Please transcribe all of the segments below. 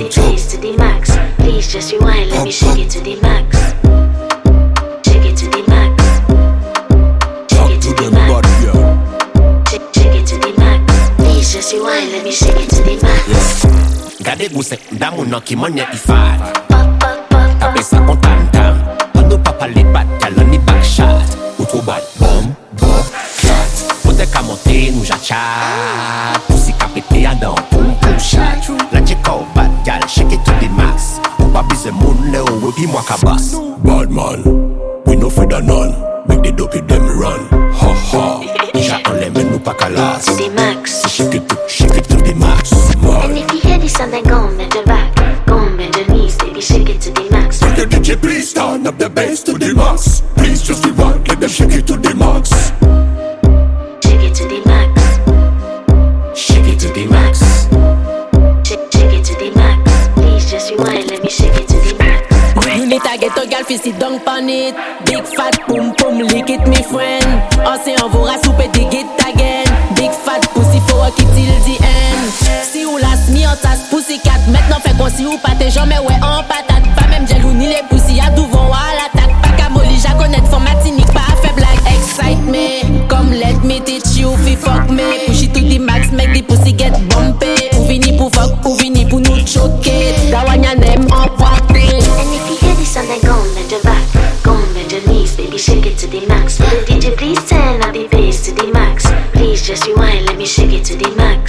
bass to the max. Please just rewind, let me shake it to the max. Shake it to the max. Shake it to the max. Shake it to the max. Please just rewind, let me shake it to the max. Gade guse, damu no ki monye ifad. Tape sa kon tam tam. Ano pa palit bat, kalon ni backshot. Outro bat, bom, bom, clat. Pote ka monte nou jachat. Pussy ka pete an dan, poum poum chat. La cheko bat, gal, shake it to the max. Ou pa bize moun le ou pi mwa ka bas. Bad man, we no feed a none. Make the dopey them run. Ha ha. Ja on les men nou pa kalas. To the max. Shake it to the max. Man. And if you hear this sound, then go and bend your back. Go and bend your knees, baby, shake it to the max. Will the DJ please turn up the bass to the max? Please just rewind, let them shake it to the max. Shake it to the max. Shake it to the max. Shake it to the max. Please just rewind, let me shake it to the max. You need to get a girl fi sit down pon it. Big fat pum pum, lick it me friend. Ose on vora soupe dig it again. Big fat pussy for work it till the end. Si ou las mi en tas pussycat. Maintenant fait qu'on si ou pas tes jambes ouais en patate. Pas même jaloux ni les pussy à tout vont à l'attaque. Pas qu'à molly, j'a connaître for matinique, pas à faire blague. Excite me, come let me teach you fi fuck me. Push it to the max, make the pussy get bumpy. Ou vini pour fuck, ou vini pour nous choquer. Dawanya nem en party. And if you hear this sound, then go and bend your back. Go and bend your knees, baby, shake it to the max. Will the DJ please turn up the bass to the max? Please just rewind, let me shake it to the max.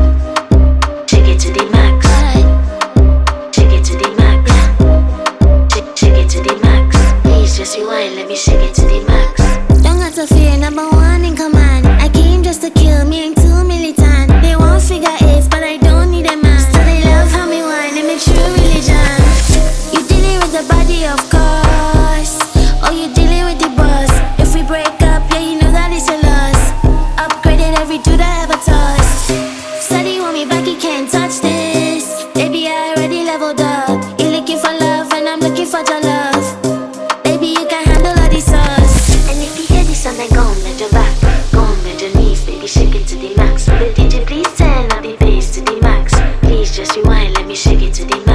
Shake it to the max. Shake it to the max. Shake it to the max. Please just rewind, let me shake it to the max. Don't got to fear, number one in command. I came just to kill, me ain't too militant. They want figure eights, but I don't need a man. So they love how me whine, and make true religion. You dealing with the body, of course. Or you dealing with the boss. If we break up, yeah, you know that it's a loss. Upgraded every dude I ever tossed. Steady want me back, you can't touch this. Baby, I already leveled up. You're looking for love, and I'm looking for your love. Baby, you can handle all the sauce. And if you hear this sound, then go and bend your back. Go and bend your knees, baby, shake it to the max. Will the DJ please turn up the bass to the max? Please just rewind, let me shake it to the max.